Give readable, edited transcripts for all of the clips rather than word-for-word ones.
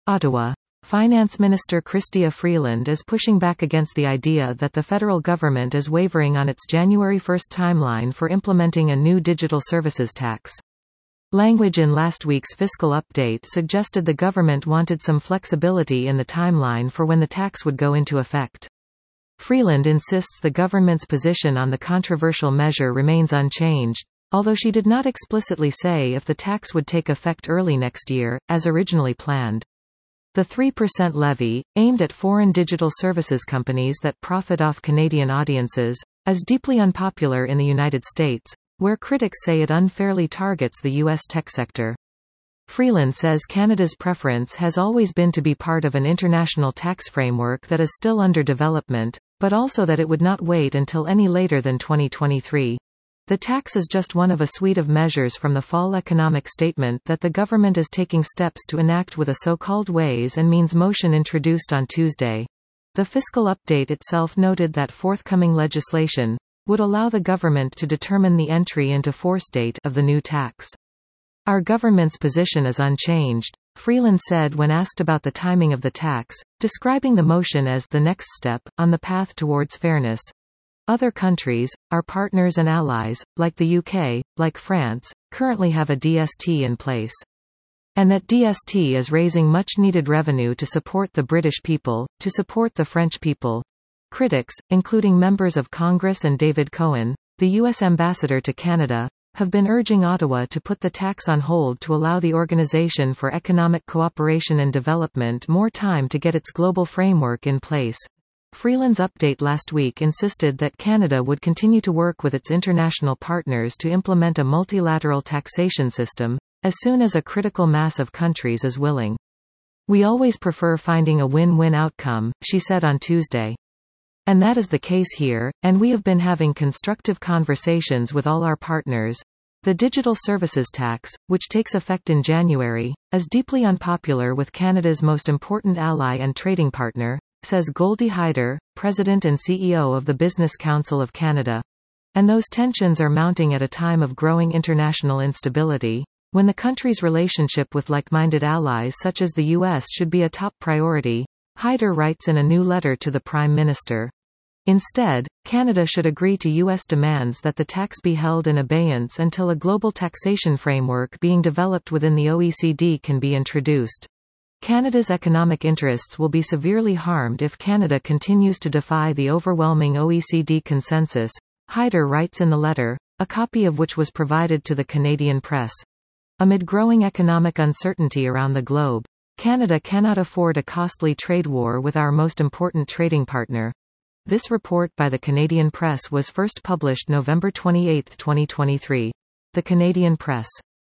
Ottawa. Finance Minister Chrystia Freeland is pushing back against the idea that the federal government is wavering on its January 1 timeline for implementing a new digital services tax. Language in last week's fiscal update suggested the government wanted some flexibility in the timeline for when the tax would go into effect. Freeland insists the government's position on the controversial measure remains unchanged, although she did not explicitly say if the tax would take effect early next year, as originally planned. The 3% levy, aimed at foreign digital services companies that profit off Canadian audiences, is deeply unpopular in the United States, where critics say it unfairly targets the U.S. tech sector. Freeland says Canada's preference has always been to be part of an international tax framework that is still under development, but also that it would not wait until any later than 2023. The tax is just one of a suite of measures from the fall economic statement that the government is taking steps to enact with a so-called Ways and Means motion introduced on Tuesday. The fiscal update itself noted that forthcoming legislation would allow the government to determine the entry into force date of the new tax. Our government's position is unchanged, Freeland said when asked about the timing of the tax, describing the motion as the next step on the path towards fairness. Other countries, our partners and allies, like the UK, like France, currently have a DST in place. And that DST is raising much-needed revenue to support the British people, to support the French people. Critics, including members of Congress and David Cohen, the U.S. ambassador to Canada, have been urging Ottawa to put the tax on hold to allow the Organization for Economic Cooperation and Development more time to get its global framework in place. Freeland's update last week insisted that Canada would continue to work with its international partners to implement a multilateral taxation system, as soon as a critical mass of countries is willing. "We always prefer finding a win-win outcome," she said on Tuesday. And that is the case here, and we have been having constructive conversations with all our partners. The digital services tax, which takes effect in January, is deeply unpopular with Canada's most important ally and trading partner, says Goldie Hyder, President and CEO of the Business Council of Canada. And those tensions are mounting at a time of growing international instability, when the country's relationship with like-minded allies such as the U.S. should be a top priority, Hyder writes in a new letter to the Prime Minister. Instead, Canada should agree to U.S. demands that the tax be held in abeyance until a global taxation framework being developed within the OECD can be introduced. Canada's economic interests will be severely harmed if Canada continues to defy the overwhelming OECD consensus, Hyder writes in the letter, a copy of which was provided to the Canadian press. Amid growing economic uncertainty around the globe, Canada cannot afford a costly trade war with our most important trading partner. This report by the Canadian Press was first published November 28, 2023. The Canadian Press.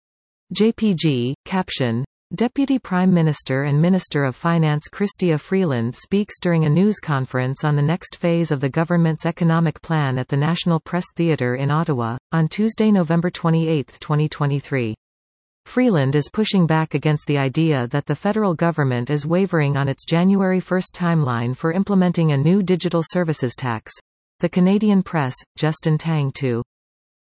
JPG, caption. Deputy Prime Minister and Minister of Finance Chrystia Freeland speaks during a news conference on the next phase of the government's economic plan at the National Press Theatre in Ottawa, on Tuesday, November 28, 2023. Freeland is pushing back against the idea that the federal government is wavering on its January 1 timeline for implementing a new digital services tax. The Canadian Press, Justin Tang 2.